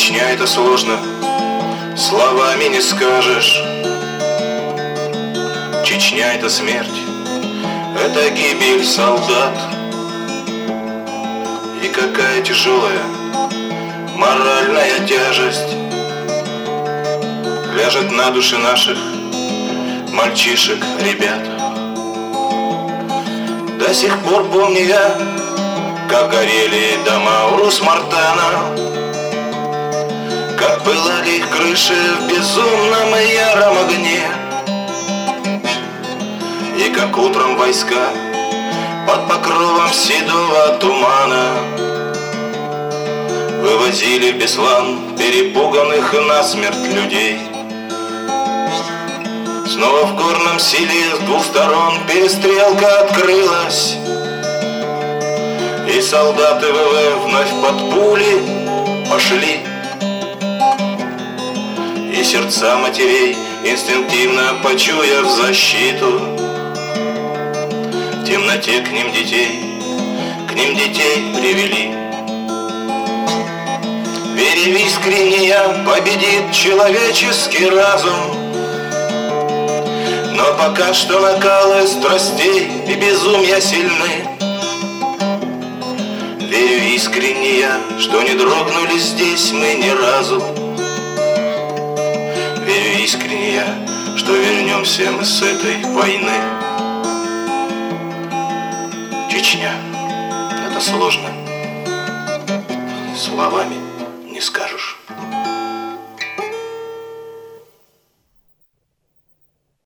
Чечня — это сложно, словами не скажешь. Чечня — это смерть, это гибель солдат. И какая тяжелая моральная тяжесть ляжет на души наших мальчишек, ребят. До сих пор помню я, как горели дома у Рус-Мартана, как пылали их крыши в безумном и яром огне, и как утром войска под покровом седого тумана вывозили в Беслан перепуганных насмерть людей. Снова в горном селе с двух сторон перестрелка открылась, и солдаты ВВ вновь под пули пошли. И сердца матерей, инстинктивно почуяв защиту, в темноте к ним детей привели. Веря в искреннее победит человеческий разум, но пока что накалы страстей и безумия сильны. Верю искренне я, что не дрогнули здесь мы ни разу. Верю искренне я, что вернемся мы с этой войны. Чечня — это сложно, словами не скажешь.